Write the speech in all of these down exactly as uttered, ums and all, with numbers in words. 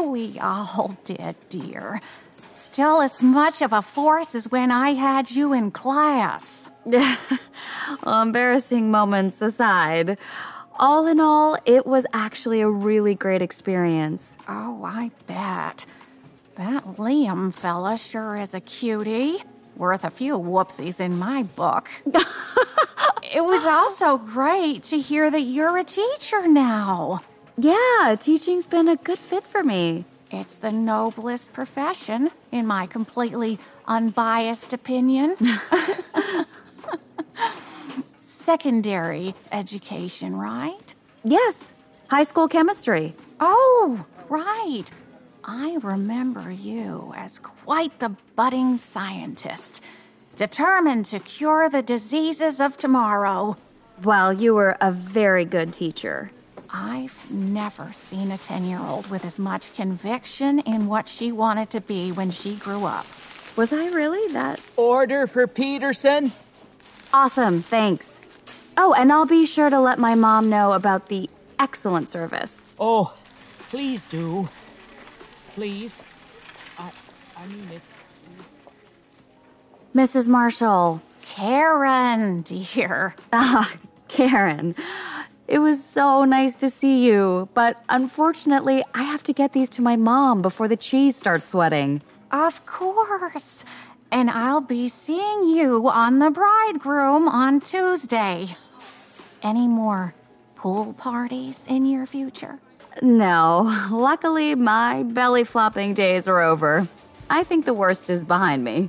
We all did, dear. Still as much of a force as when I had you in class. Well, embarrassing moments aside, all in all, it was actually a really great experience. Oh, I bet. That Liam fella sure is a cutie. Worth a few whoopsies in my book. It was also great to hear that you're a teacher now. Yeah, teaching's been a good fit for me. It's the noblest profession, in my completely unbiased opinion. Secondary education, right? Yes, high school chemistry. Oh, right. I remember you as quite the budding scientist, determined to cure the diseases of tomorrow. Well, you were a very good teacher. I've never seen a ten-year-old with as much conviction in what she wanted to be when she grew up. Was I really that? Order for Peterson. Awesome, thanks. Oh, and I'll be sure to let my mom know about the excellent service. Oh, please do. Please. I I mean it. Please. Missus Marshall. Karen, dear. Ah, Karen. It was so nice to see you, but unfortunately, I have to get these to my mom before the cheese starts sweating. Of course. And I'll be seeing you on the bridegroom on Tuesday. Any more pool parties in your future? No. Luckily, my belly flopping days are over. I think the worst is behind me.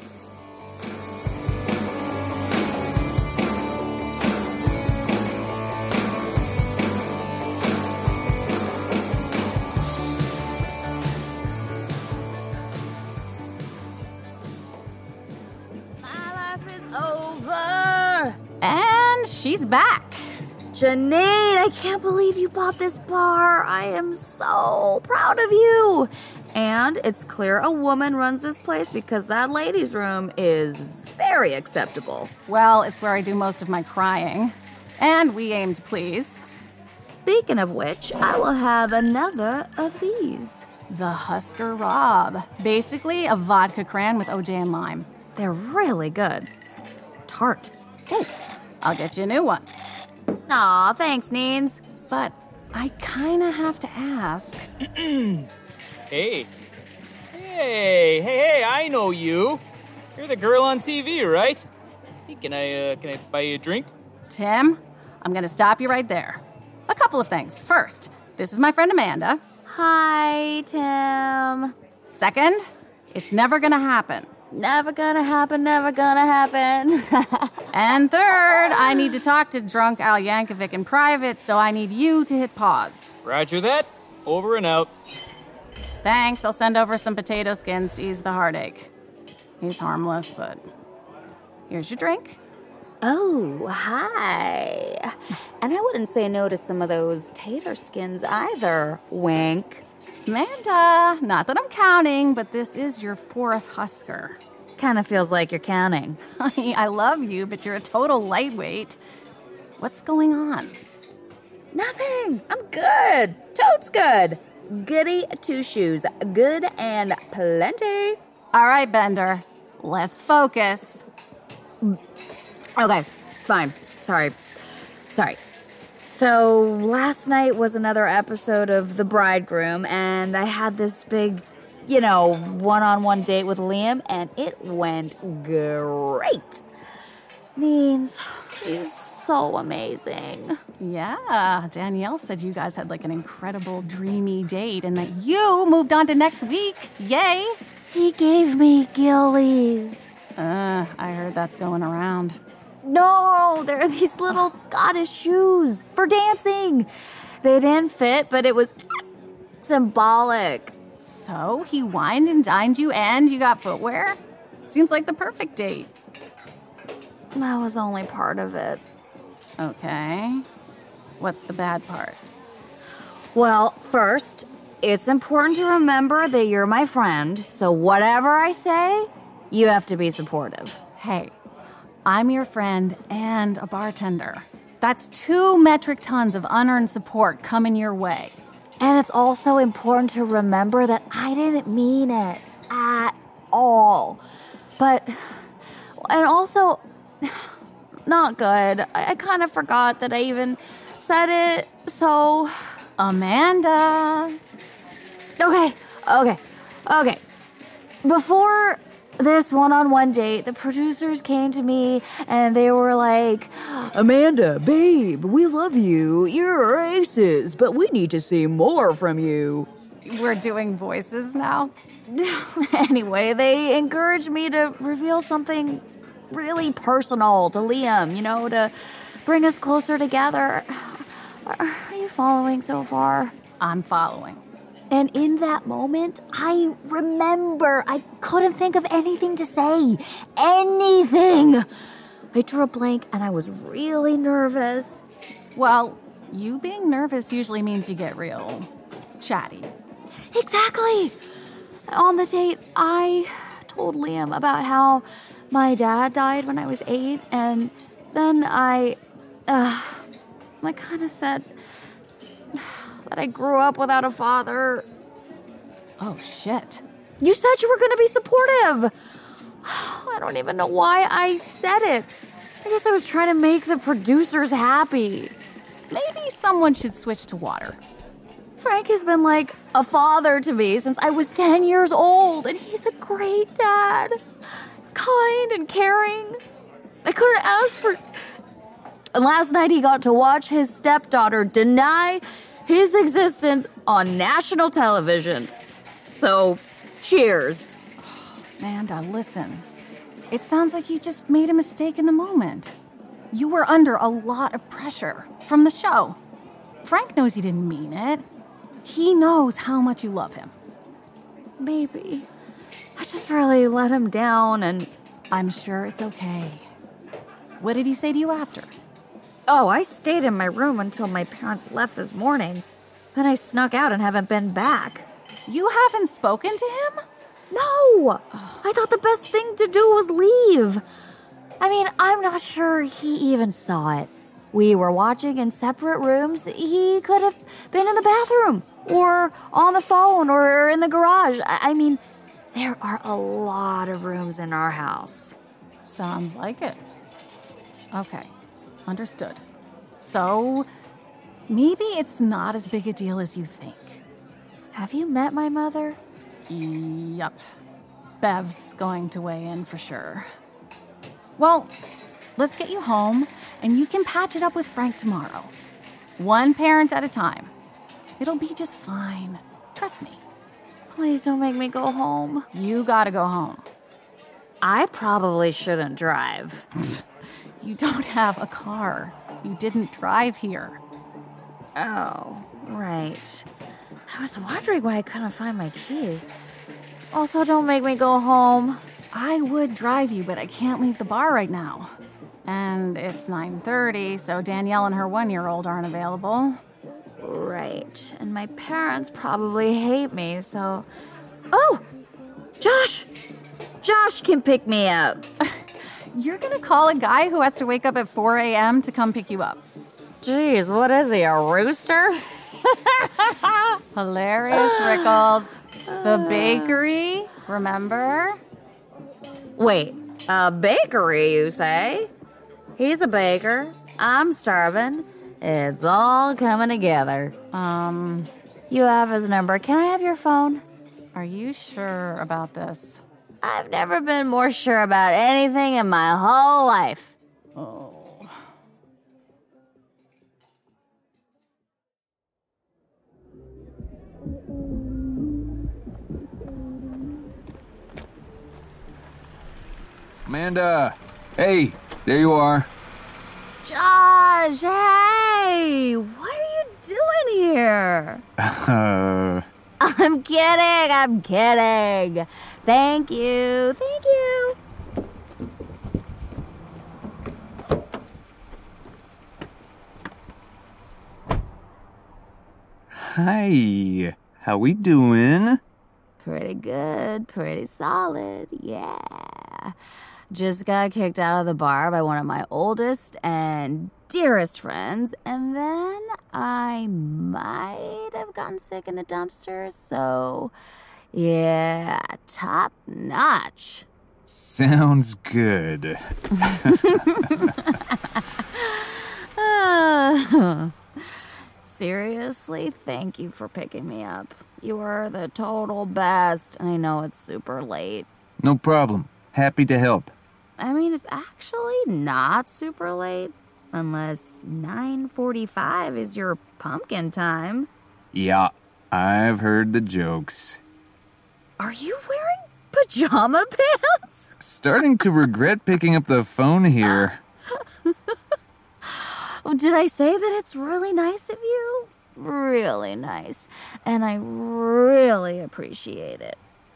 And she's back. Janine, I can't believe you bought this bar. I am so proud of you. And it's clear a woman runs this place because that ladies' room is very acceptable. Well, it's where I do most of my crying. And we aim to please. Speaking of which, I will have another of these. The Husker Rob. Basically a vodka cran with O J and lime. They're really good. Tart. Ooh, I'll get you a new one. Aw, thanks, Neens. But I kind of have to ask. Hey. Hey, hey, hey, I know you. You're the girl on T V, right? Hey, can I, uh, can I buy you a drink? Tim, I'm going to stop you right there. A couple of things. First, this is my friend Amanda. Hi, Tim. Second, it's never going to happen. Never gonna happen, never gonna happen. And third, I need to talk to drunk Al Yankovic in private, so I need you to hit pause. Roger that. Over and out. Thanks, I'll send over some potato skins to ease the heartache. He's harmless, but here's your drink. Oh, hi. And I wouldn't say no to some of those tater skins either. Wink. Amanda, not that I'm counting, but this is your fourth Husker. Kind of feels like you're counting. Honey, I love you, but you're a total lightweight. What's going on? Nothing. I'm good. Totes good. Goody two shoes. Good and plenty. All right, Bender. Let's focus. Okay, fine. Sorry. Sorry. So last night was another episode of The Bridegroom, and I had this big, you know, one-on-one date with Liam, and it went great. Means he's so amazing. Yeah, Danielle said you guys had like an incredible, dreamy date, and that you moved on to next week. Yay! He gave me gillies. Uh, I heard that's going around. No, they're these little Scottish shoes for dancing. They didn't fit, but it was symbolic. So he wined and dined you and you got footwear? Seems like the perfect date. That was only part of it. Okay. What's the bad part? Well, first, it's important to remember that you're my friend, so whatever I say, you have to be supportive. Hey, I'm your friend and a bartender. That's two metric tons of unearned support coming your way. And it's also important to remember that I didn't mean it at all. But, and also, not good. I, I kind of forgot that I even said it, so... Amanda. Okay, okay, okay. Before this one-on-one date, the producers came to me and they were like, Amanda, babe, we love you. You're aces, but we need to see more from you. We're doing voices now? Anyway, they encouraged me to reveal something really personal to Liam, you know, to bring us closer together. Are you following so far? I'm following. And in that moment, I remember I couldn't think of anything to say. Anything! I drew a blank and I was really nervous. Well, you being nervous usually means you get real chatty. Exactly! On the date, I told Liam about how my dad died when I was eight, and then I, uh, I kind of said that I grew up without a father. Oh, shit. You said you were going to be supportive. I don't even know why I said it. I guess I was trying to make the producers happy. Maybe someone should switch to water. Frank has been like a father to me since I was ten years old, and he's a great dad. He's kind and caring. I couldn't ask for... And last night he got to watch his stepdaughter deny his existence on national television. So, cheers. Amanda, listen. It sounds like you just made a mistake in the moment. You were under a lot of pressure from the show. Frank knows you didn't mean it. He knows how much you love him. Maybe. I just really let him down, and I'm sure it's okay. What did he say to you after? Oh, I stayed in my room until my parents left this morning. Then I snuck out and haven't been back. You haven't spoken to him? No! I thought the best thing to do was leave. I mean, I'm not sure he even saw it. We were watching in separate rooms. He could have been in the bathroom, or on the phone, or in the garage. I, I mean, there are a lot of rooms in our house. Sounds like it. Okay, understood. So, maybe it's not as big a deal as you think. Have you met my mother? Yup. Bev's going to weigh in for sure. Well, let's get you home, and you can patch it up with Frank tomorrow. One parent at a time. It'll be just fine. Trust me. Please don't make me go home. You gotta go home. I probably shouldn't drive. You don't have a car. You didn't drive here. Oh, right. I was wondering why I couldn't find my keys. Also, don't make me go home. I would drive you, but I can't leave the bar right now. And it's nine thirty, so Danielle and her one-year-old aren't available. Right. And my parents probably hate me, so... Oh! Josh! Josh can pick me up. You're gonna call a guy who has to wake up at four a.m. to come pick you up? Jeez, what is he, a rooster? Hilarious, Rickles. The bakery, remember? Wait, a bakery, you say? He's a baker. I'm starving. It's all coming together. Um, you have his number. Can I have your phone? Are you sure about this? I've never been more sure about anything in my whole life. Oh. Amanda, hey, there you are. Josh, hey, what are you doing here? Uh, I'm kidding, I'm kidding. Thank you, thank you. hi, how we doing? Pretty good, pretty solid, yeah. Just got kicked out of the bar by one of my oldest and dearest friends, and then I might have gotten sick in a dumpster, so yeah, top notch. Sounds good. uh, seriously, thank you for picking me up. You are the total best. I know it's super late. No problem. Happy to help. I mean, it's actually not super late, unless nine forty-five is your pumpkin time. Yeah, I've heard the jokes. Are you wearing pajama pants? Starting to regret picking up the phone here. Did I say that it's really nice of you? Really nice. And I really appreciate it.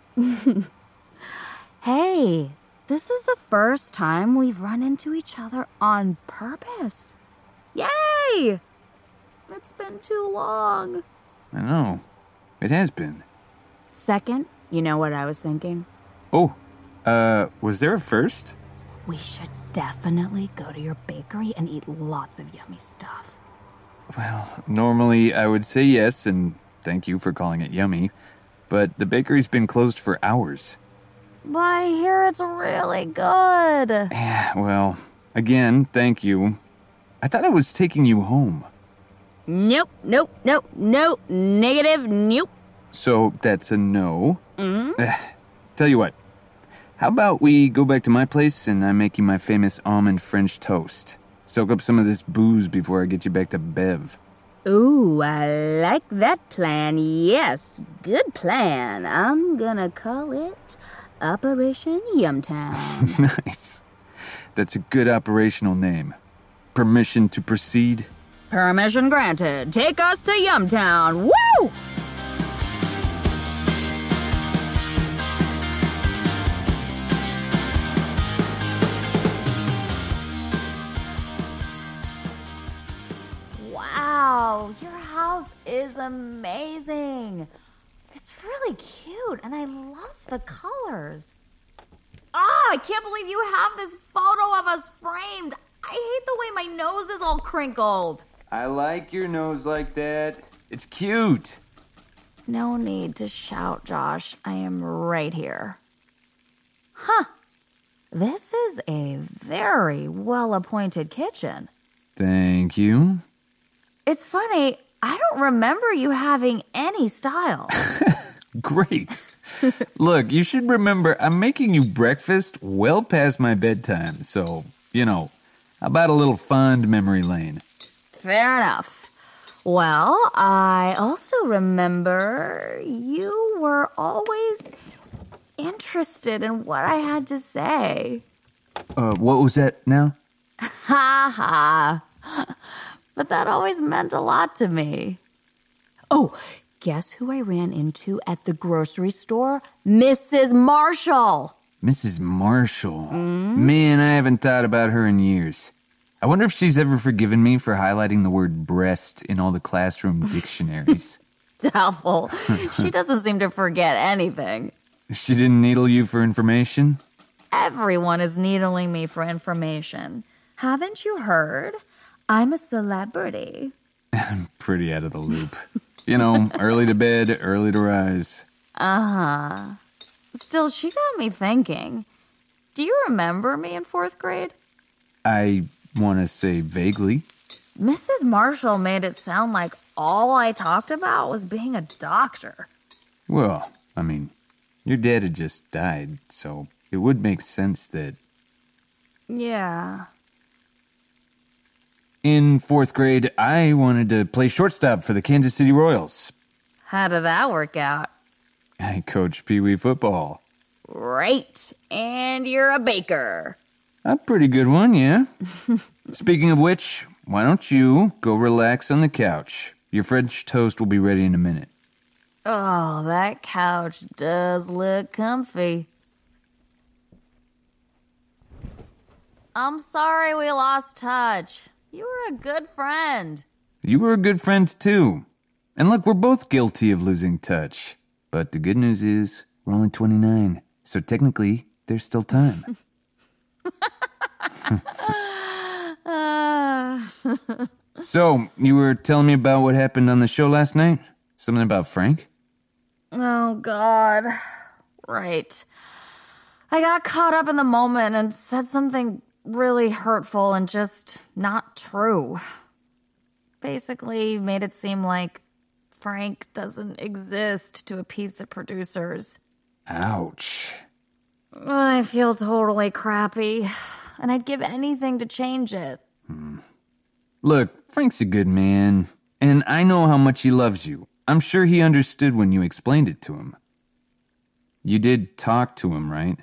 Hey, this is the first time we've run into each other on purpose. Yay! It's been too long. I know. It has been. Second, you know what I was thinking? Oh, uh, was there a first? We should definitely go to your bakery and eat lots of yummy stuff. Well, normally I would say yes, and thank you for calling it yummy, but the bakery's been closed for hours. But I hear it's really good. Yeah, well, again, thank you. I thought I was taking you home. Nope, nope, nope, nope, negative, nope. So that's a no. Mm-hmm. Tell you what, how about we go back to my place and I make you my famous almond French toast? Soak up some of this booze before I get you back to Bev. Ooh, I like that plan. Yes, good plan. I'm gonna call it Operation Yumtown. Nice. That's a good operational name. Permission to proceed? Permission granted. Take us to Yumtown. Woo! Wow, your house is amazing. It's really cute, and I love the colors. Ah, I can't believe you have this photo of us framed. I hate the way my nose is all crinkled. I like your nose like that. It's cute. No need to shout, Josh. I am right here. Huh. This is a very well-appointed kitchen. Thank you. It's funny, I don't remember you having any style. Great. Look, you should remember I'm making you breakfast well past my bedtime, so, you know, how about a little fond memory lane? Fair enough. Well, I also remember you were always interested in what I had to say. Uh, what was that now? Ha ha. But that always meant a lot to me. Oh, guess who I ran into at the grocery store? Missus Marshall. Missus Marshall. Mm? Man, I haven't thought about her in years. I wonder if she's ever forgiven me for highlighting the word breast in all the classroom dictionaries. Doubtful. She doesn't seem to forget anything. She didn't needle you for information? Everyone is needling me for information. Haven't you heard? I'm a celebrity. I'm pretty out of the loop. You know, early to bed, early to rise. Uh-huh. Still, she got me thinking. Do you remember me in fourth grade? I want to say vaguely. Missus Marshall made it sound like all I talked about was being a doctor. Well, I mean, your dad had just died, so it would make sense that... Yeah. In fourth grade, I wanted to play shortstop for the Kansas City Royals. How did that work out? I coached Pee Wee football. Great. And you're a baker. A pretty good one, yeah. Speaking of which, why don't you go relax on the couch? Your French toast will be ready in a minute. Oh, that couch does look comfy. I'm sorry we lost touch. You were a good friend. You were a good friend, too. And look, we're both guilty of losing touch. But the good news is, we're only twenty-nine, so technically, there's still time. uh. So, you were telling me about what happened on the show last night? Something about Frank? Oh, God. Right. I got caught up in the moment and said something really hurtful and just not true. Basically made it seem like Frank doesn't exist to appease the producers. Ouch. I feel totally crappy, and I'd give anything to change it. Hmm. Look, Frank's a good man, and I know how much he loves you. I'm sure he understood when you explained it to him. You did talk to him, right?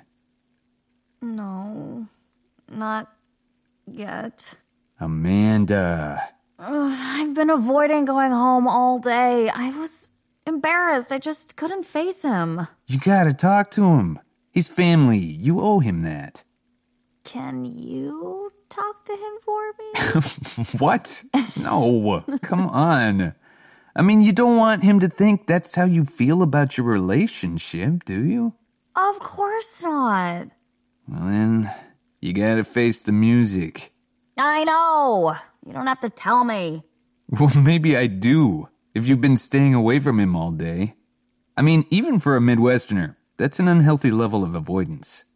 No, not yet. Amanda. Ugh, I've been avoiding going home all day. I was embarrassed. I just couldn't face him. You gotta talk to him. He's family. You owe him that. Can you talk to him for me? What? No, come on. I mean, you don't want him to think that's how you feel about your relationship, do you? Of course not. Well, then, you gotta face the music. I know. You don't have to tell me. Well, maybe I do, if you've been staying away from him all day. I mean, even for a Midwesterner, that's an unhealthy level of avoidance.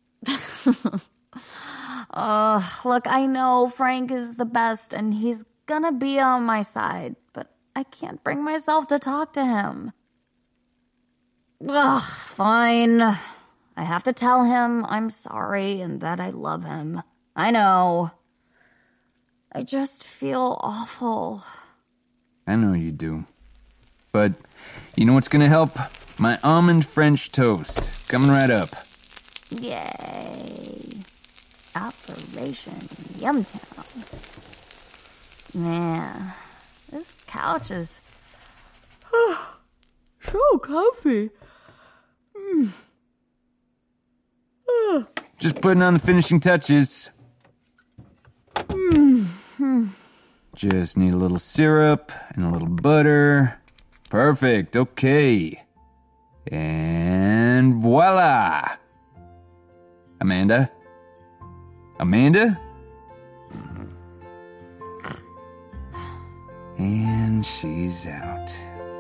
Uh, look, I know Frank is the best and he's gonna be on my side, but I can't bring myself to talk to him. Ugh, fine. I have to tell him I'm sorry and that I love him. I know. I just feel awful. I know you do. But you know what's gonna help? My almond French toast. Coming right up. Yay. Operation Yumtown. Man, this couch is so comfy. Mm. Just putting on the finishing touches. Mm-hmm. Just need a little syrup and a little butter. Perfect, okay. And voila! Amanda? Amanda? And she's out.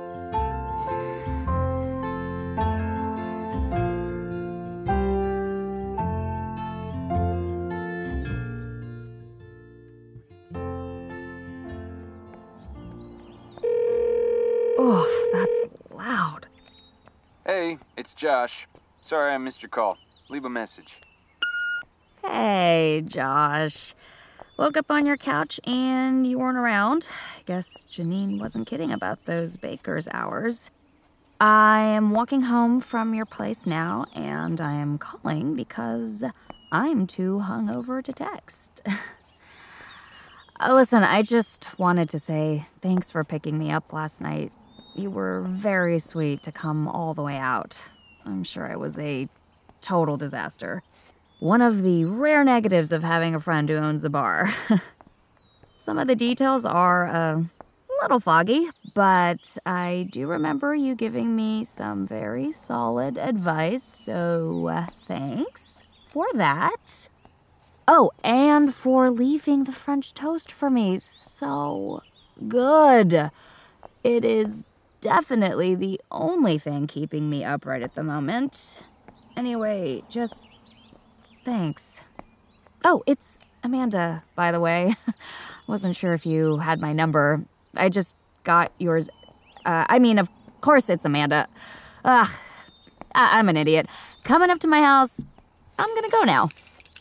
Oh, that's loud. Hey, it's Josh. Sorry I missed your call. Leave a message. Hey, Josh. Woke up on your couch and you weren't around. I guess Janine wasn't kidding about those baker's hours. I am walking home from your place now, and I am calling because I'm too hungover to text. Uh, Listen, I just wanted to say thanks for picking me up last night. You were very sweet to come all the way out. I'm sure I was a total disaster. One of the rare negatives of having a friend who owns a bar. Some of the details are a little foggy, but I do remember you giving me some very solid advice, so uh, thanks for that. Oh, and for leaving the French toast for me. So good. It is definitely the only thing keeping me upright at the moment. Anyway, just thanks. Oh, it's Amanda, by the way. Wasn't sure if you had my number. I just got yours. Uh, I mean, of course it's Amanda. Ugh, I- I'm an idiot. Coming up to my house. I'm gonna go now.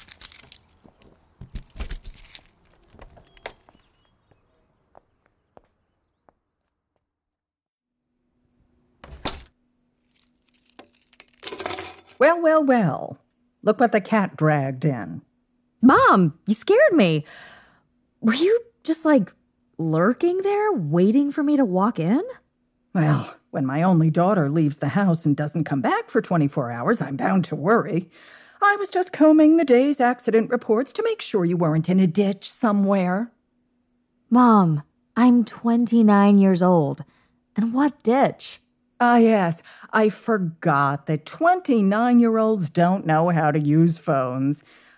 Well, well, well. Look what the cat dragged in. Mom, you scared me. Were you just like lurking there, waiting for me to walk in? Well, when my only daughter leaves the house and doesn't come back for twenty-four hours, I'm bound to worry. I was just combing the day's accident reports to make sure you weren't in a ditch somewhere. Mom, I'm twenty-nine years old. And what ditch? Ah, yes, I forgot that twenty-nine-year-olds don't know how to use phones.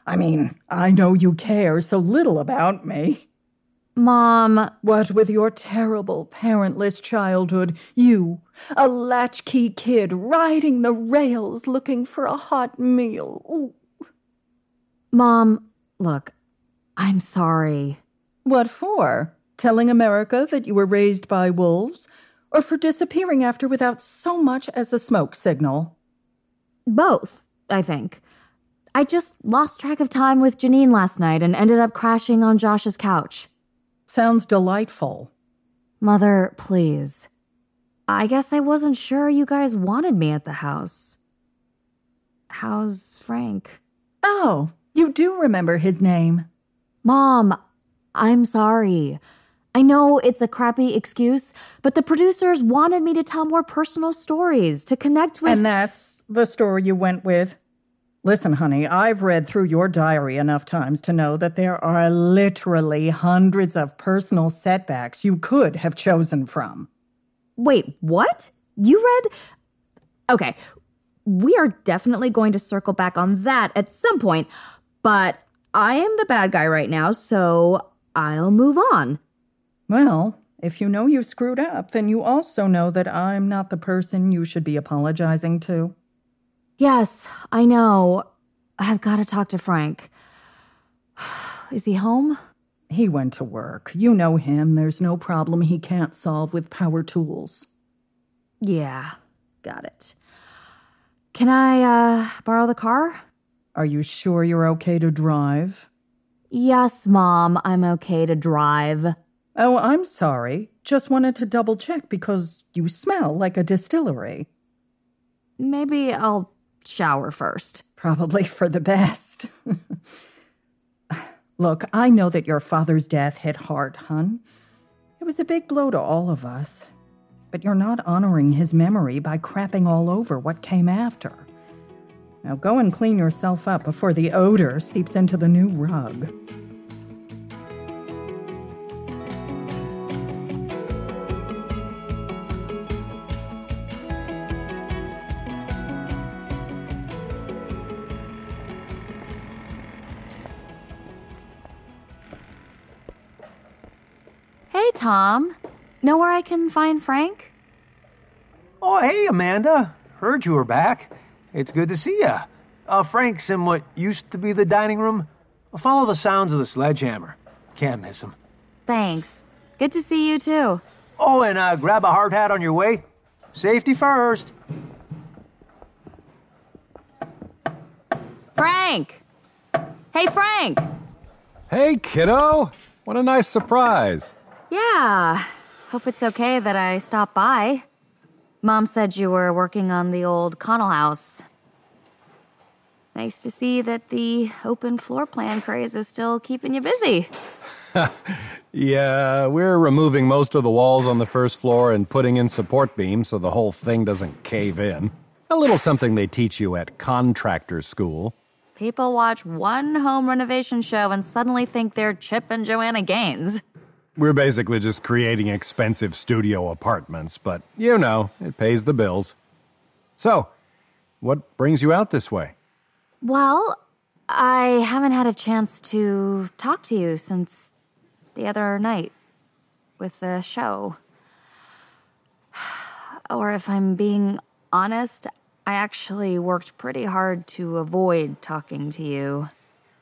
I mean, I know you care so little about me. Mom, What with your terrible, parentless childhood, you, a latchkey kid riding the rails looking for a hot meal. Ooh. Mom, look, I'm sorry. What for? Telling America that you were raised by wolves? Or for disappearing after without so much as a smoke signal? Both, I think. I just lost track of time with Janine last night and ended up crashing on Josh's couch. Sounds delightful. Mother, please. I guess I wasn't sure you guys wanted me at the house. How's Frank? Oh, you do remember his name. Mom, I'm sorry. I know it's a crappy excuse, but the producers wanted me to tell more personal stories, to connect with— And that's the story you went with? Listen, honey, I've read through your diary enough times to know that there are literally hundreds of personal setbacks you could have chosen from. Wait, what? You read— Okay, we are definitely going to circle back on that at some point, but I am the bad guy right now, so I'll move on. Well, if you know you screwed up, then you also know that I'm not the person you should be apologizing to. Yes, I know. I've got to talk to Frank. Is he home? He went to work. You know him. There's no problem he can't solve with power tools. Yeah, got it. Can I, uh, borrow the car? Are you sure you're okay to drive? Yes, Mom, I'm okay to drive. Oh, I'm sorry. Just wanted to double check because you smell like a distillery. Maybe I'll shower first. Probably for the best. Look, I know that your father's death hit hard, hun. It was a big blow to all of us. But you're not honoring his memory by crapping all over what came after. Now go and clean yourself up before the odor seeps into the new rug. Hey, Tom. Know where I can find Frank? Oh, hey, Amanda. Heard you were back. It's good to see ya. Uh, Frank's in what used to be the dining room. I'll follow the sounds of the sledgehammer. Can't miss him. Thanks. Good to see you, too. Oh, and uh, grab a hard hat on your way. Safety first. Frank! Hey, Frank! Hey, kiddo! What a nice surprise. Yeah. Hope it's okay that I stopped by. Mom said you were working on the old Connell house. Nice to see that the open floor plan craze is still keeping you busy. Yeah, we're removing most of the walls on the first floor and putting in support beams so the whole thing doesn't cave in. A little something they teach you at contractor school. People watch one home renovation show and suddenly think they're Chip and Joanna Gaines. We're basically just creating expensive studio apartments, but, you know, it pays the bills. So, what brings you out this way? Well, I haven't had a chance to talk to you since the other night with the show. Or if I'm being honest, I actually worked pretty hard to avoid talking to you.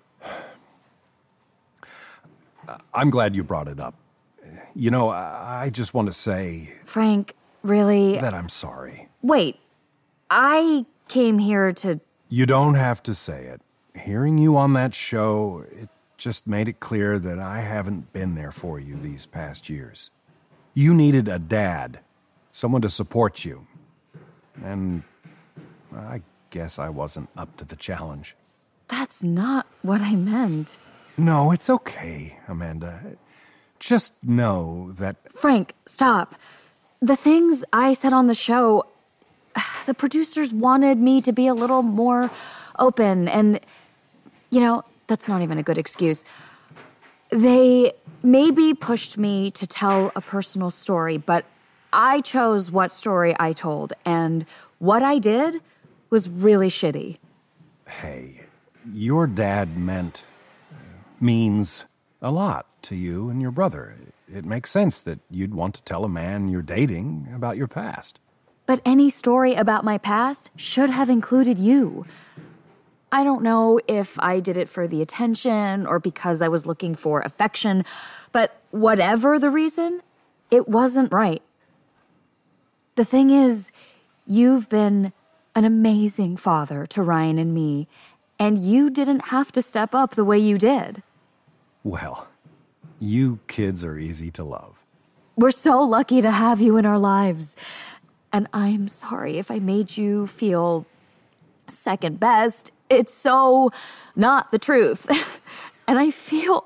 I'm glad you brought it up. You know, I just want to say... Frank, really... that I'm sorry. Wait, I came here to... You don't have to say it. Hearing you on that show, it just made it clear that I haven't been there for you these past years. You needed a dad, someone to support you. And I guess I wasn't up to the challenge. That's not what I meant. No, it's okay, Amanda. Just know that... Frank, stop. The things I said on the show, the producers wanted me to be a little more open, and, you know, that's not even a good excuse. They maybe pushed me to tell a personal story, but I chose what story I told, and what I did was really shitty. Hey, your dad meant, means a lot to you and your brother. It makes sense that you'd want to tell a man you're dating about your past. But any story about my past should have included you. I don't know if I did it for the attention or because I was looking for affection, but whatever the reason, it wasn't right. The thing is, you've been an amazing father to Ryan and me, and you didn't have to step up the way you did. Well, you kids are easy to love. We're so lucky to have you in our lives. And I'm sorry if I made you feel second best. It's so not the truth. And I feel...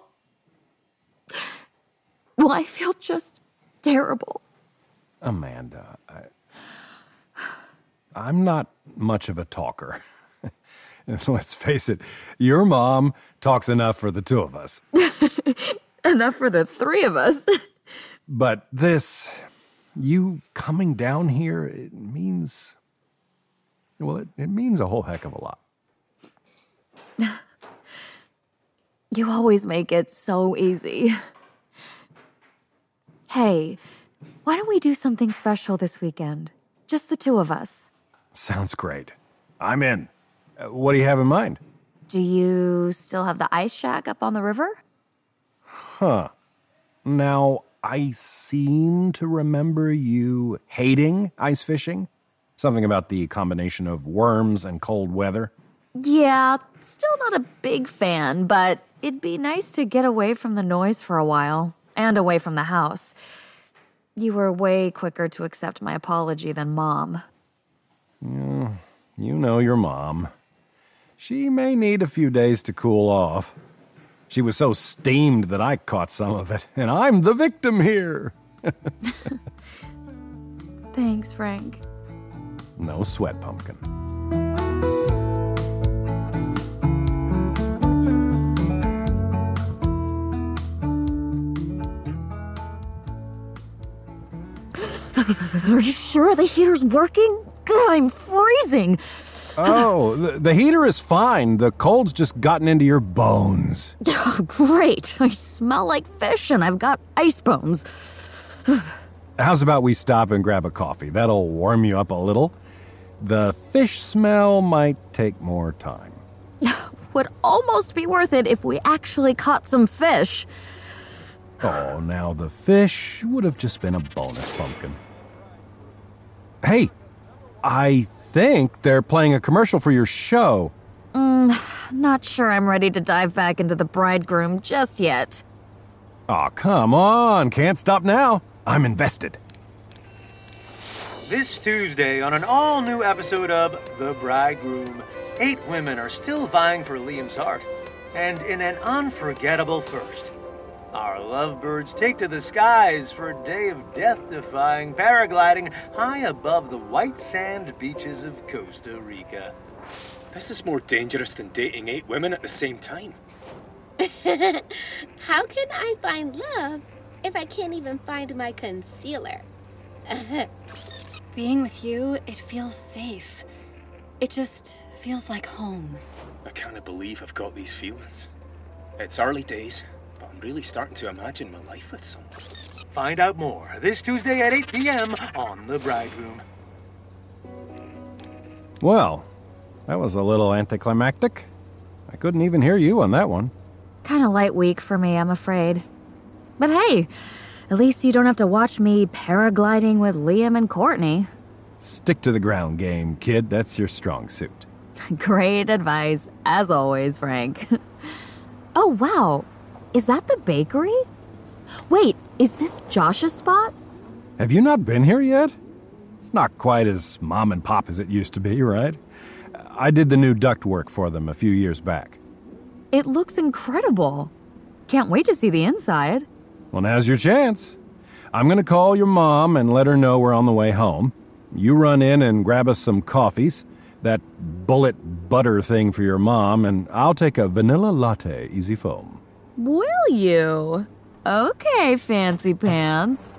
Well, I feel just terrible. Amanda, I, I'm not much of a talker. Let's face it, your mom talks enough for the two of us. Enough for the three of us. But this, you coming down here, it means... Well, it, it means a whole heck of a lot. You always make it so easy. Hey, why don't we do something special this weekend? Just the two of us. Sounds great. I'm in. Uh, what do you have in mind? Do you still have the ice shack up on the river? Huh. Now, I seem to remember you hating ice fishing. Something about the combination of worms and cold weather. Yeah, still not a big fan, but it'd be nice to get away from the noise for a while, and away from the house. You were way quicker to accept my apology than Mom. Yeah, you know your mom. She may need a few days to cool off. She was so steamed that I caught some of it, and I'm the victim here. Thanks, Frank. No sweat, pumpkin. Are you sure the heater's working? God, I'm freezing. Oh, the, the heater is fine. The cold's just gotten into your bones. Oh, great. I smell like fish and I've got ice bones. How's about we stop and grab a coffee? That'll warm you up a little. The fish smell might take more time. Would almost be worth it if we actually caught some fish. Oh, now the fish would have just been a bonus, pumpkin. Hey, I think they're playing a commercial for your show. Mm, not sure I'm ready to dive back into the bridegroom just yet. Aw, oh, come on. Can't stop now. I'm invested. This Tuesday on an all-new episode of The Bridegroom, eight women are still vying for Liam's heart. And in an unforgettable first, our lovebirds take to the skies for a day of death-defying paragliding high above the white sand beaches of Costa Rica. This is more dangerous than dating eight women at the same time. How can I find love if I can't even find my concealer? Being with you, it feels safe. It just feels like home. I can't believe I've got these feelings. It's early days, but I'm really starting to imagine my life with someone. Find out more this Tuesday at eight p.m. on The Bridegroom. Well, that was a little anticlimactic. I couldn't even hear you on that one. Kind of light week for me, I'm afraid. But hey, at least you don't have to watch me paragliding with Liam and Courtney. Stick to the ground game, kid. That's your strong suit. Great advice, as always, Frank. Oh, wow. Is that the bakery? Wait, is this Josh's spot? Have you not been here yet? It's not quite as mom and pop as it used to be, right? I did the new ductwork for them a few years back. It looks incredible. Can't wait to see the inside. Well, now's your chance. I'm going to call your mom and let her know we're on the way home. You run in and grab us some coffees, that bullet butter thing for your mom, and I'll take a vanilla latte, easy foam. Will you? Okay, fancy pants.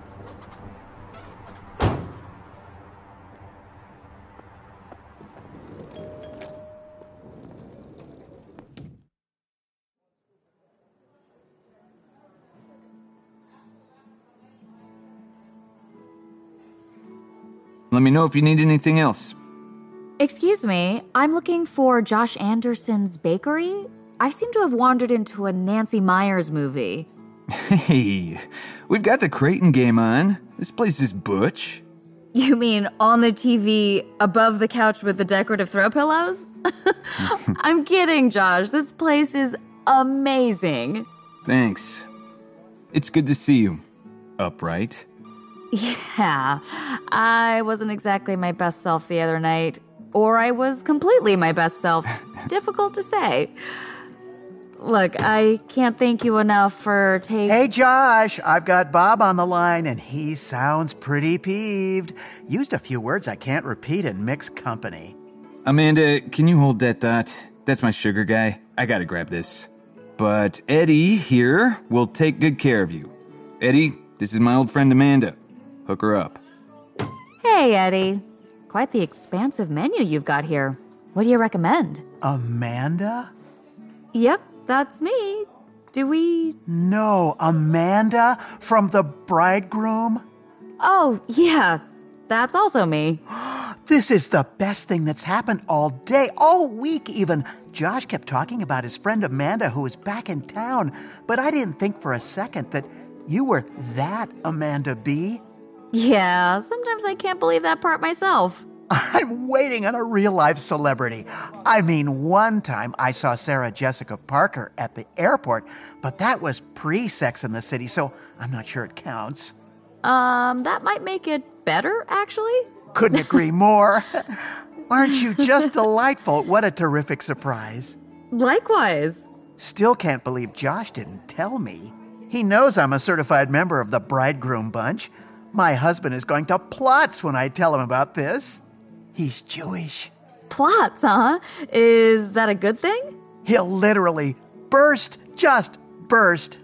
Let me know if you need anything else. Excuse me, I'm looking for Josh Anderson's bakery. I seem to have wandered into a Nancy Meyers movie. Hey, we've got the Creighton game on. This place is butch. You mean on the T V above the couch with the decorative throw pillows? I'm kidding, Josh. This place is amazing. Thanks. It's good to see you. Upright. Yeah, I wasn't exactly my best self the other night. Or I was completely my best self. Difficult to say. Look, I can't thank you enough for taking... Hey, Josh, I've got Bob on the line, and he sounds pretty peeved. Used a few words I can't repeat in mixed company. Amanda, can you hold that thought? That's my sugar guy. I gotta grab this. But Eddie here will take good care of you. Eddie, this is my old friend Amanda. Hook her up. Hey, Eddie. Quite the expansive menu you've got here. What do you recommend? Amanda? Yep, that's me. Do we... No, Amanda from The Bridegroom? Oh, yeah, that's also me. This is the best thing that's happened all day, all week even. Josh kept talking about his friend Amanda who was back in town, but I didn't think for a second that you were that Amanda B. Yeah, sometimes I can't believe that part myself. I'm waiting on a real-life celebrity. I mean, one time I saw Sarah Jessica Parker at the airport, but that was pre-Sex and the City, so I'm not sure it counts. Um, that might make it better, actually. Couldn't agree more. Aren't you just delightful? What a terrific surprise. Likewise. Still can't believe Josh didn't tell me. He knows I'm a certified member of the Bridegroom bunch. My husband is going to plots when I tell him about this. He's Jewish. Plots, huh? Is that a good thing? He'll literally burst, just burst.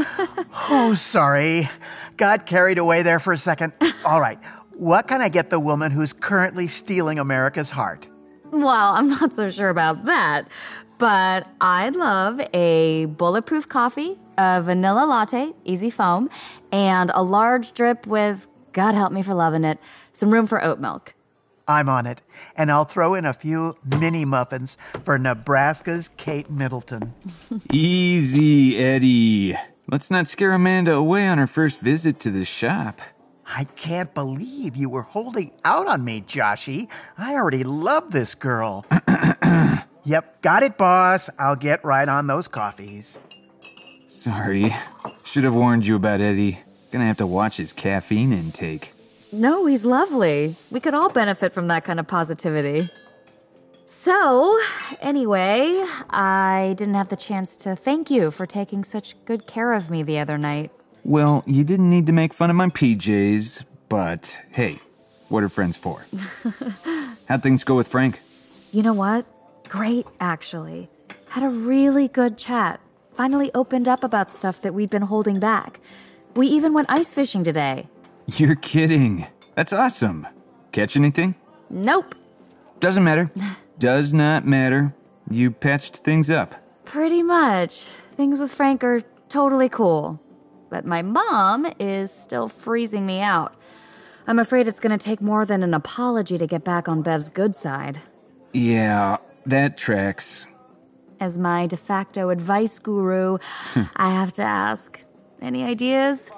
Oh, sorry. Got carried away there for a second. All right. What can I get the woman who's currently stealing America's heart? Well, I'm not so sure about that, but I'd love a bulletproof coffee, a vanilla latte, easy foam, and a large drip with, God help me for loving it, some room for oat milk. I'm on it, and I'll throw in a few mini muffins for Nebraska's Kate Middleton. Easy, Eddie. Let's not scare Amanda away on her first visit to the shop. I can't believe you were holding out on me, Joshy. I already love this girl. Yep, got it, boss. I'll get right on those coffees. Sorry. Should have warned you about Eddie. Gonna have to watch his caffeine intake. No, he's lovely. We could all benefit from that kind of positivity. So, anyway, I didn't have the chance to thank you for taking such good care of me the other night. Well, you didn't need to make fun of my P Js, but hey, what are friends for? How'd things go with Frank? You know what? Great, actually. Had a really good chat. Finally opened up about stuff that we'd been holding back. We even went ice fishing today. You're kidding. That's awesome. Catch anything? Nope. Doesn't matter. Does not matter. You patched things up. Pretty much. Things with Frank are totally cool. But my mom is still freezing me out. I'm afraid it's going to take more than an apology to get back on Bev's good side. Yeah, that tracks. As my de facto advice guru, I have to ask, any ideas?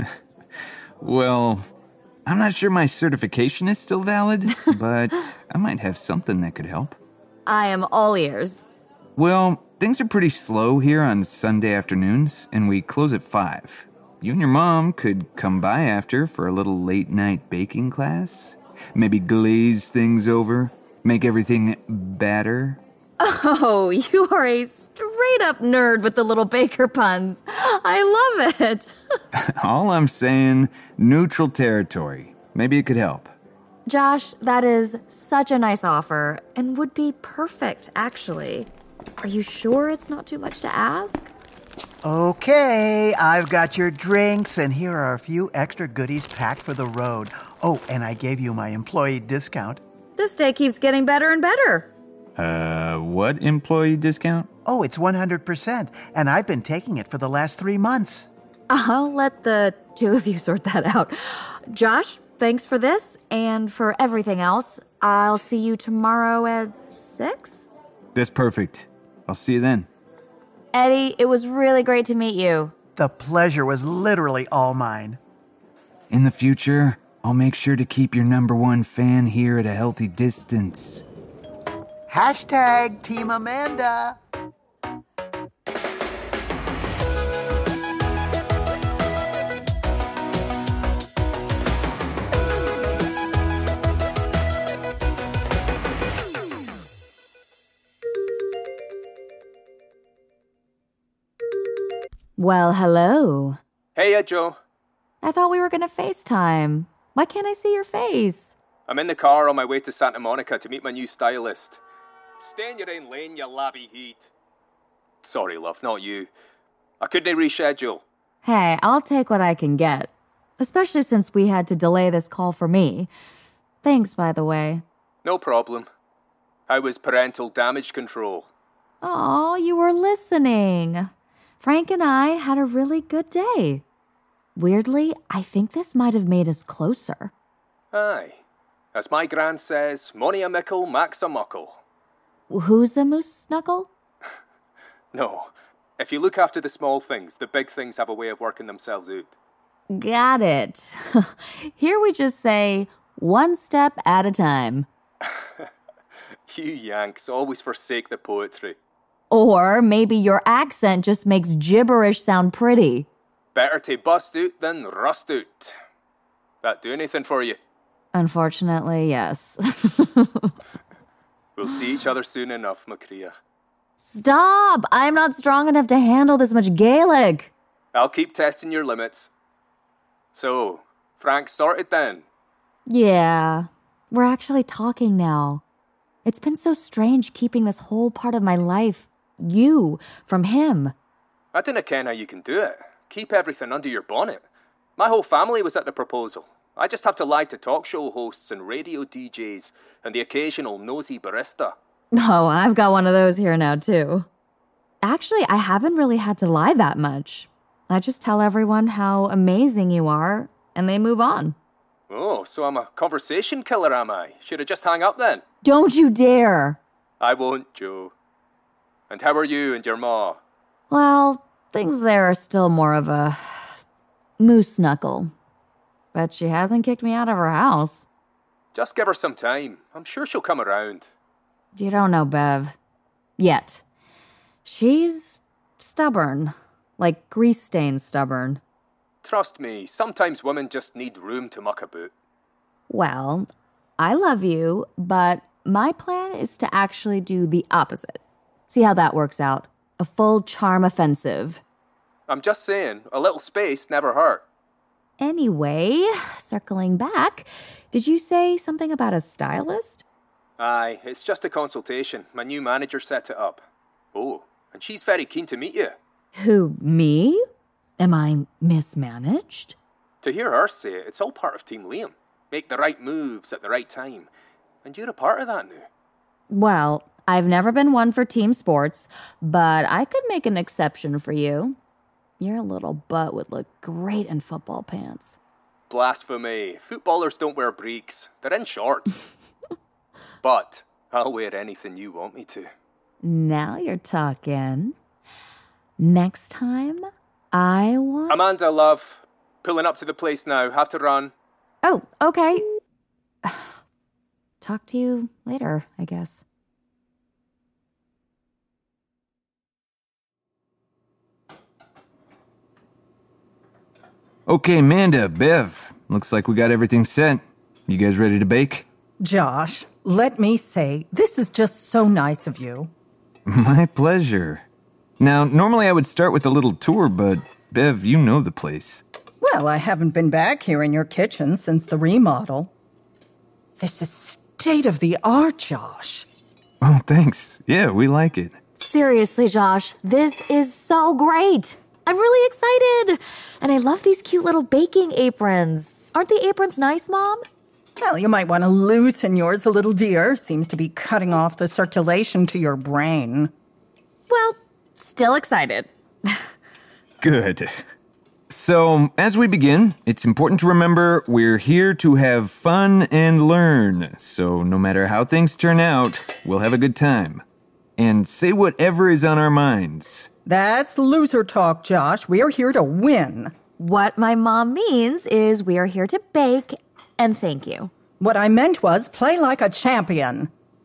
Well, I'm not sure my certification is still valid, but I might have something that could help. I am all ears. Well, things are pretty slow here on Sunday afternoons, and we close at five. You and your mom could come by after for a little late-night baking class. Maybe glaze things over, make everything better. Oh, you are a straight-up nerd with the little baker puns. I love it. All I'm saying, neutral territory. Maybe it could help. Josh, that is such a nice offer, and would be perfect, actually. Are you sure it's not too much to ask? Okay, I've got your drinks, and here are a few extra goodies packed for the road. Oh, and I gave you my employee discount. This day keeps getting better and better. Uh, what employee discount? Oh, it's one hundred percent, and I've been taking it for the last three months. I'll let the two of you sort that out. Josh, thanks for this and for everything else. I'll see you tomorrow at six? That's perfect. I'll see you then. Eddie, it was really great to meet you. The pleasure was literally all mine. In the future, I'll make sure to keep your number one fan here at a healthy distance. Hashtag Team Amanda. Well, hello. Hey, Joe. I thought we were going to FaceTime. Why can't I see your face? I'm in the car on my way to Santa Monica to meet my new stylist. Stay in your own lane, you lavvy heat. Sorry, love, not you. I couldn't reschedule. Hey, I'll take what I can get. Especially since we had to delay this call for me. Thanks, by the way. No problem. How was parental damage control? Aw, you were listening. Frank and I had a really good day. Weirdly, I think this might have made us closer. Aye. As my gran says, mony a mickle, max a muckle. Who's a moose snuckle? No. If you look after the small things, the big things have a way of working themselves out. Got it. Here we just say, one step at a time. You Yanks always forsake the poetry. Or maybe your accent just makes gibberish sound pretty. Better to bust out than rust out. That do anything for you? Unfortunately, yes. We'll see each other soon enough, Macria. Stop! I'm not strong enough to handle this much Gaelic. I'll keep testing your limits. So, Frank's sorted then? Yeah, we're actually talking now. It's been so strange keeping this whole part of my life, you, from him. I dinna ken how you can do it. Keep everything under your bonnet. My whole family was at the proposal. I just have to lie to talk show hosts and radio D Js and the occasional nosy barista. Oh, I've got one of those here now, too. Actually, I haven't really had to lie that much. I just tell everyone how amazing you are, and they move on. Oh, so I'm a conversation killer, am I? Should I just hang up then? Don't you dare! I won't, Joe. And how are you and your ma? Well, things there are still more of a moose knuckle. But she hasn't kicked me out of her house. Just give her some time. I'm sure she'll come around. You don't know Bev. Yet. She's stubborn. Like grease stain stubborn. Trust me, sometimes women just need room to muck about. Well, I love you, but my plan is to actually do the opposite. See how that works out. A full charm offensive. I'm just saying, a little space never hurt. Anyway, circling back, did you say something about a stylist? Aye, it's just a consultation. My new manager set it up. Oh, and she's very keen to meet you. Who, me? Am I mismanaged? To hear her say it, it's all part of Team Liam. Make the right moves at the right time. And you're a part of that now. Well, I've never been one for team sports, but I could make an exception for you. Your little butt would look great in football pants. Blasphemy. Footballers don't wear breeks. They're in shorts. But I'll wear anything you want me to. Now you're talking. Next time, I want... Amanda, love. Pulling up to the place now. Have to run. Oh, okay. Talk to you later, I guess. Okay, Amanda, Bev. Looks like we got everything set. You guys ready to bake? Josh, let me say, this is just so nice of you. My pleasure. Now, normally I would start with a little tour, but Bev, you know the place. Well, I haven't been back here in your kitchen since the remodel. This is state-of-the-art, Josh. Oh, thanks. Yeah, we like it. Seriously, Josh, this is so great. I'm really excited. And I love these cute little baking aprons. Aren't the aprons nice, Mom? Well, you might want to loosen yours a little, dear. Seems to be cutting off the circulation to your brain. Well, still excited. Good. So, as we begin, it's important to remember we're here to have fun and learn. So, no matter how things turn out, we'll have a good time. And say whatever is on our minds. That's loser talk, Josh. We are here to win. What my mom means is we are here to bake and thank you. What I meant was play like a champion.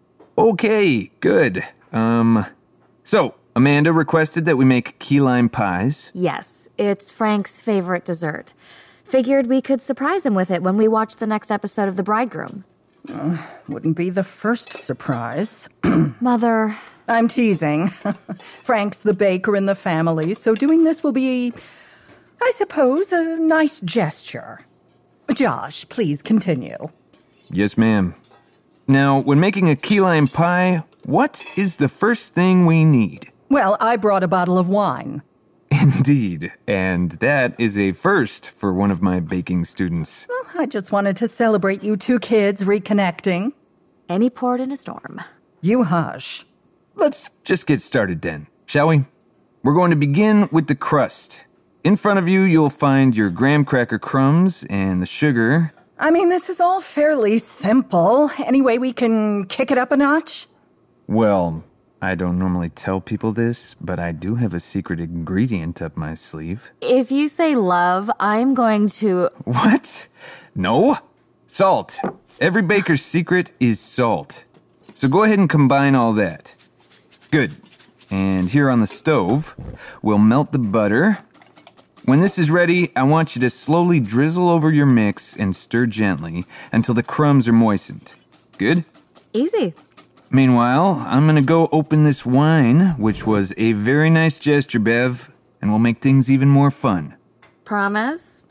Okay, good. Um, so, Amanda requested that we make key lime pies. Yes, it's Frank's favorite dessert. Figured we could surprise him with it when we watch the next episode of The Bridegroom. Uh, wouldn't be the first surprise. Mother... I'm teasing. Frank's the baker in the family, so doing this will be, I suppose, a nice gesture. Josh, please continue. Yes, ma'am. Now, when making a key lime pie, what is the first thing we need? Well, I brought a bottle of wine. Indeed, and that is a first for one of my baking students. Well, I just wanted to celebrate you two kids reconnecting. Any port in a storm. You hush. Let's just get started then, shall we? We're going to begin with the crust. In front of you, you'll find your graham cracker crumbs and the sugar. I mean, this is all fairly simple. Any way we can kick it up a notch? Well, I don't normally tell people this, but I do have a secret ingredient up my sleeve. If you say love, I'm going to... What? No? Salt. Every baker's secret is salt. So go ahead and combine all that. Good. And here on the stove, we'll melt the butter. When this is ready, I want you to slowly drizzle over your mix and stir gently until the crumbs are moistened. Good? Easy. Meanwhile, I'm going to go open this wine, which was a very nice gesture, Bev, and we'll make things even more fun. Promise?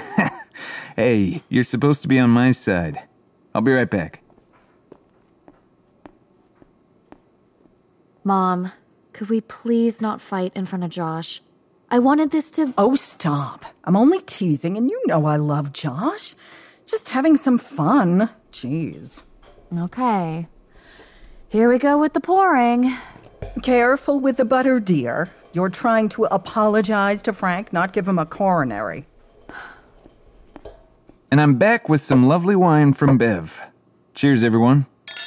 Hey, you're supposed to be on my side. I'll be right back. Mom, could we please not fight in front of Josh? I wanted this to... Oh, stop. I'm only teasing, and you know I love Josh. Just having some fun. Jeez. Okay. Here we go with the pouring. Careful with the butter, dear. You're trying to apologize to Frank, not give him a coronary. And I'm back with some lovely wine from Bev. Cheers, everyone.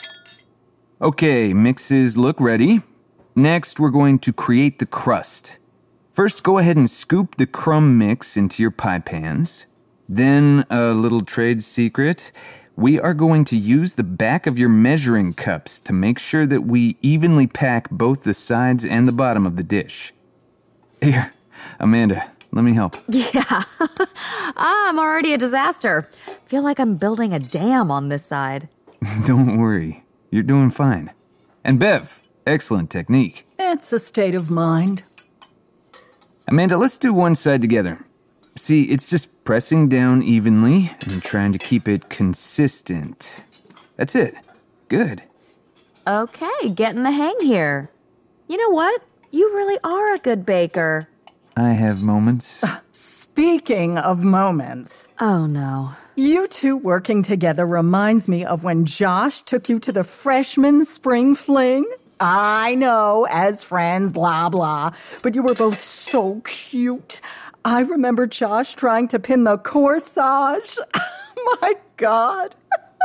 Okay, mixes look ready. Next, we're going to create the crust. First, go ahead and scoop the crumb mix into your pie pans. Then, a little trade secret. We are going to use the back of your measuring cups to make sure that we evenly pack both the sides and the bottom of the dish. Here, Amanda, let me help. Yeah. I'm already a disaster. Feel like I'm building a dam on this side. Don't worry. You're doing fine. And Bev, excellent technique. It's a state of mind. Amanda, let's do one side together. See, it's just pressing down evenly and trying to keep it consistent. That's it. Good. Okay, getting the hang here. You know what? You really are a good baker. I have moments. Speaking of moments. Oh, no. You two working together reminds me of when Josh took you to the freshman spring fling. I know, as friends, blah, blah, but you were both so cute. I remember Josh trying to pin the corsage. My God.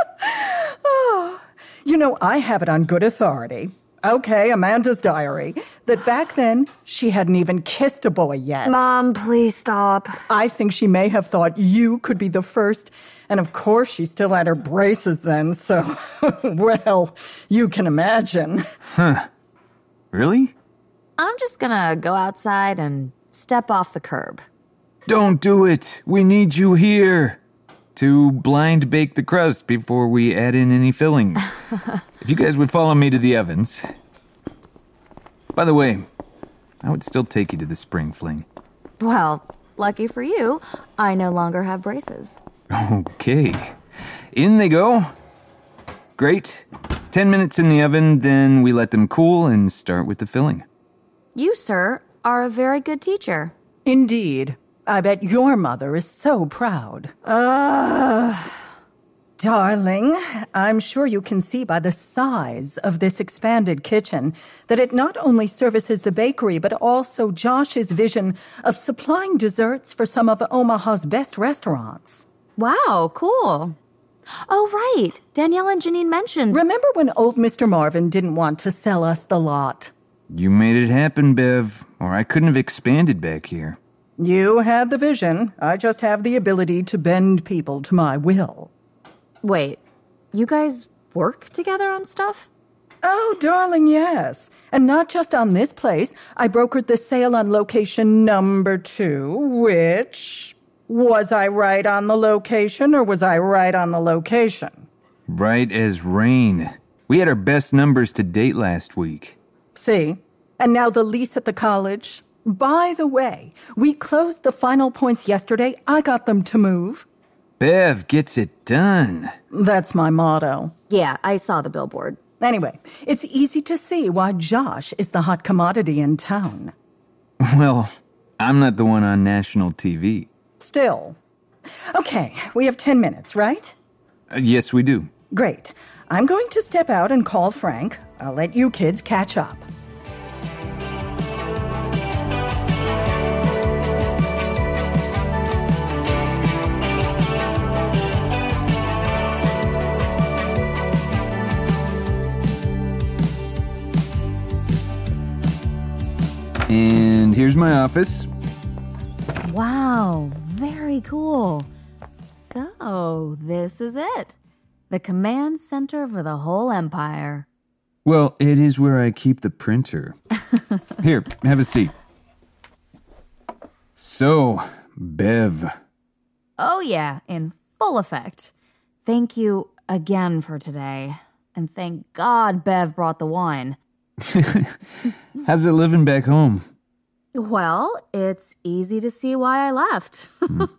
Oh. You know, I have it on good authority. Okay, Amanda's diary. That back then, she hadn't even kissed a boy yet. Mom, please stop. I think she may have thought you could be the first. And of course, she still had her braces then, so, well, you can imagine. Huh. Really? I'm just gonna go outside and step off the curb. Don't do it. We need you here to blind bake the crust before we add in any filling. If you guys would follow me to the ovens. By the way, I would still take you to the spring fling. Well, lucky for you, I no longer have braces. Okay. In they go. Great. Ten minutes in the oven, then we let them cool and start with the filling. You, sir, are a very good teacher. Indeed. I bet your mother is so proud. Ugh. Darling, I'm sure you can see by the size of this expanded kitchen that it not only services the bakery, but also Josh's vision of supplying desserts for some of Omaha's best restaurants. Wow, cool. Oh, right. Danielle and Janine mentioned... Remember when old Mister Marvin didn't want to sell us the lot? You made it happen, Bev, or I couldn't have expanded back here. You had the vision. I just have the ability to bend people to my will. Wait, you guys work together on stuff? Oh, darling, yes. And not just on this place. I brokered the sale on location number two, which... Was I right on the location, or was I right on the location? Right as rain. We had our best numbers to date last week. See? And now the lease at the college. By the way, we closed the final points yesterday. I got them to move. Bev gets it done. That's my motto. Yeah, I saw the billboard. Anyway, it's easy to see why Josh is the hot commodity in town. Well, I'm not the one on national T V. Still. Okay, we have ten minutes, right? Uh, yes, we do. Great. I'm going to step out and call Frank. I'll let you kids catch up. And here's my office. Wow, very cool. So, this is it. The command center for the whole empire. Well, it is where I keep the printer. Here, have a seat. So, Bev. Oh yeah, in full effect. Thank you again for today. And thank God Bev brought the wine. How's it living back home? Well, it's easy to see why I left. Mm.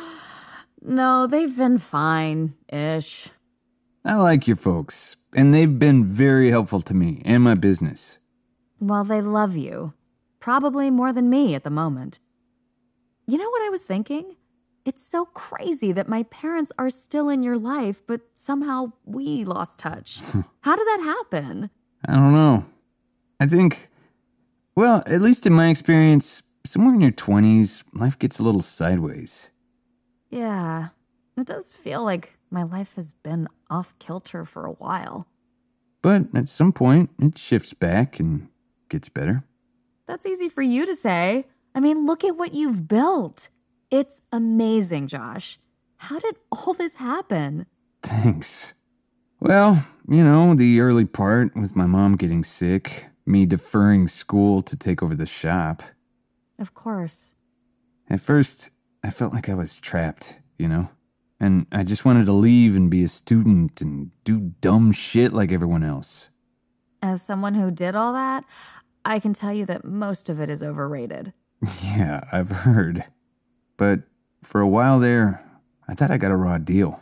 No, they've been fine-ish. I like your folks, and they've been very helpful to me and my business. Well, they love you. Probably more than me at the moment. You know what I was thinking? It's so crazy that my parents are still in your life, but somehow we lost touch. How did that happen? I don't know. I think... Well, at least in my experience, somewhere in your twenties, life gets a little sideways. Yeah, it does feel like my life has been off kilter for a while. But at some point, it shifts back and gets better. That's easy for you to say. I mean, look at what you've built. It's amazing, Josh. How did all this happen? Thanks. Well, you know, the early part with my mom getting sick... Me deferring school to take over the shop. Of course. At first, I felt like I was trapped, you know? And I just wanted to leave and be a student and do dumb shit like everyone else. As someone who did all that, I can tell you that most of it is overrated. Yeah, I've heard. But for a while there, I thought I got a raw deal.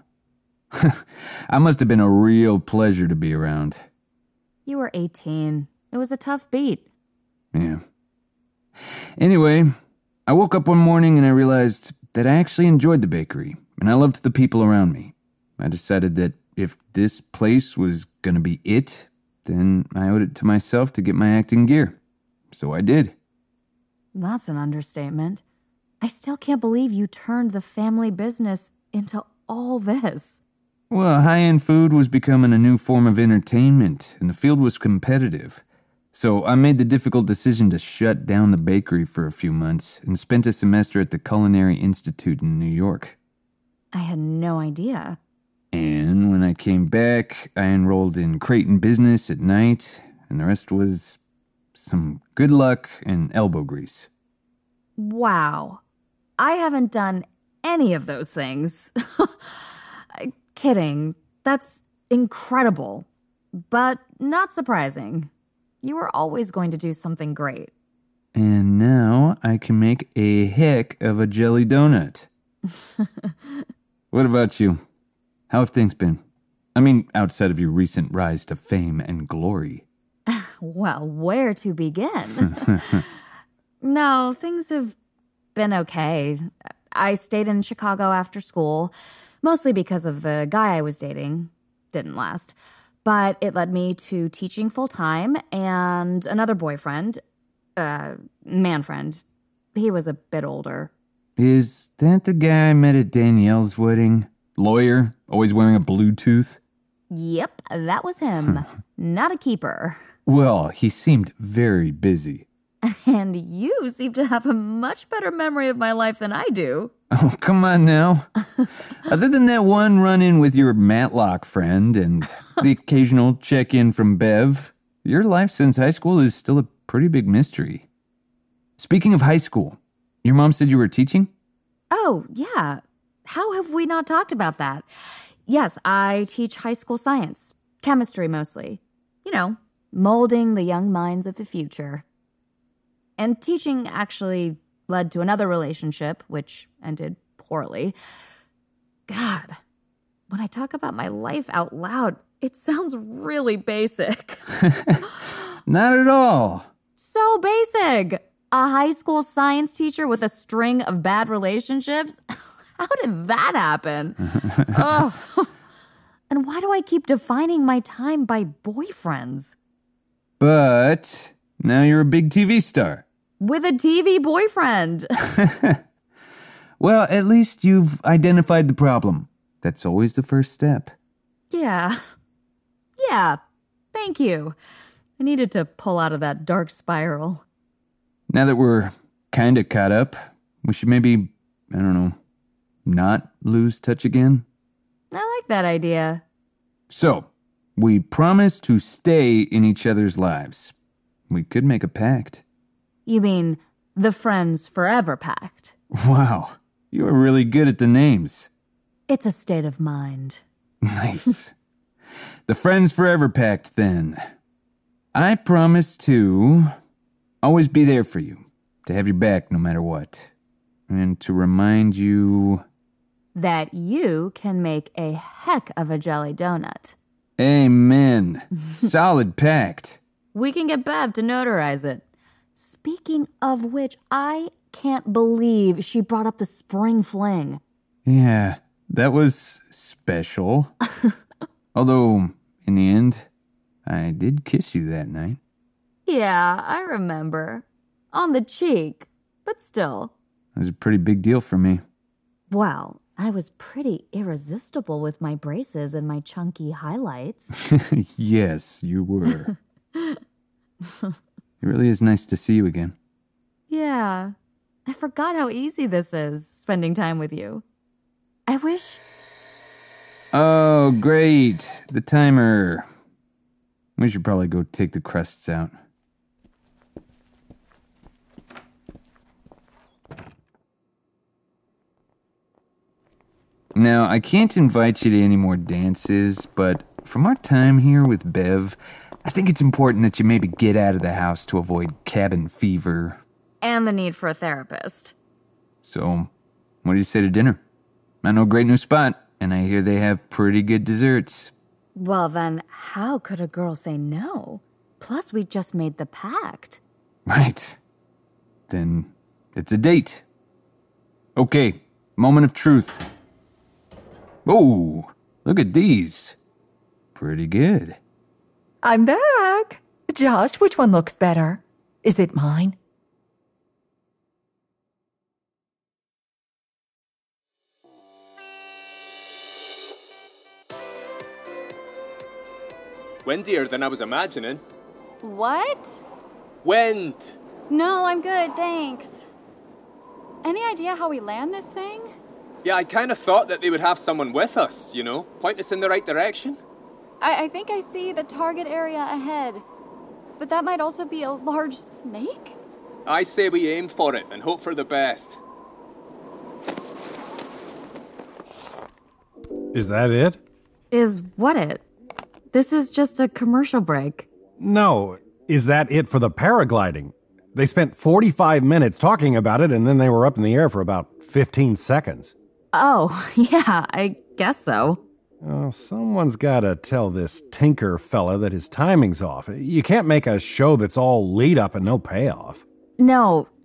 I must have been a real pleasure to be around. You were eighteen. It was a tough beat. Yeah. Anyway, I woke up one morning and I realized that I actually enjoyed the bakery, and I loved the people around me. I decided that if this place was going to be it, then I owed it to myself to get my acting gear. So I did. That's an understatement. I still can't believe you turned the family business into all this. Well, high-end food was becoming a new form of entertainment, and the field was competitive. So I made the difficult decision to shut down the bakery for a few months and spent a semester at the Culinary Institute in New York. I had no idea. And when I came back, I enrolled in Creighton Business at night, and the rest was some good luck and elbow grease. Wow. I haven't done any of those things. Kidding. That's incredible, but not surprising. You were always going to do something great. And now I can make a heck of a jelly donut. What about you? How have things been? I mean, outside of your recent rise to fame and glory. Well, where to begin? No, things have been okay. I stayed in Chicago after school, mostly because of the guy I was dating. Didn't last. But it led me to teaching full-time and another boyfriend, uh, man friend. He was a bit older. Is that the guy I met at Danielle's wedding? Lawyer, always wearing a Bluetooth? Yep, that was him. Not a keeper. Well, he seemed very busy. And you seem to have a much better memory of my life than I do. Oh, come on now. Other than that one run-in with your Matlock friend and the occasional check-in from Bev, your life since high school is still a pretty big mystery. Speaking of high school, your mom said you were teaching? Oh, yeah. How have we not talked about that? Yes, I teach high school science. Chemistry, mostly. You know, molding the young minds of the future. And teaching actually led to another relationship, which ended poorly. God, when I talk about my life out loud, it sounds really basic. Not at all. So basic. A high school science teacher with a string of bad relationships? How did that happen? Ugh. And why do I keep defining my time by boyfriends? But now you're a big T V star. With a T V boyfriend. Well, at least you've identified the problem. That's always the first step. Yeah. Yeah. Thank you. I needed to pull out of that dark spiral. Now that we're kind of caught up, we should maybe, I don't know, not lose touch again? I like that idea. So, we promise to stay in each other's lives. We could make a pact. You mean the Friends Forever Pact? Wow, you are really good at the names. It's a state of mind. Nice. The Friends Forever Pact, then. I promise to always be there for you, to have your back no matter what, and to remind you that you can make a heck of a jelly donut. Amen. Solid pact. We can get Bev to notarize it. Speaking of which, I can't believe she brought up the spring fling. Yeah, that was special. Although, in the end, I did kiss you that night. Yeah, I remember. On the cheek, but still. It was a pretty big deal for me. Well, I was pretty irresistible with my braces and my chunky highlights. Yes, you were. It really is nice to see you again. Yeah. I forgot how easy this is, spending time with you. I wish... Oh, great. The timer. We should probably go take the crusts out. Now, I can't invite you to any more dances, but from our time here with Bev, I think it's important that you maybe get out of the house to avoid cabin fever. And the need for a therapist. So, what do you say to dinner? I know a great new spot, and I hear they have pretty good desserts. Well, then, how could a girl say no? Plus, we just made the pact. Right. Then, it's a date. Okay, moment of truth. Oh, look at these. Pretty good. I'm back. Josh, which one looks better? Is it mine? Windier than I was imagining. What? Wind! No, I'm good, thanks. Any idea how we land this thing? Yeah, I kind of thought that they would have someone with us, you know, point us in the right direction. I, I think I see the target area ahead. But that might also be a large snake? I say we aim for it and hope for the best. Is that it? Is what it? This is just a commercial break. No. Is that it for the paragliding? They spent forty-five minutes talking about it, and then they were up in the air for about fifteen seconds. Oh, yeah, I guess so. Well, someone's got to tell this Tinker fella that his timing's off. You can't make a show that's all lead up and no payoff. No,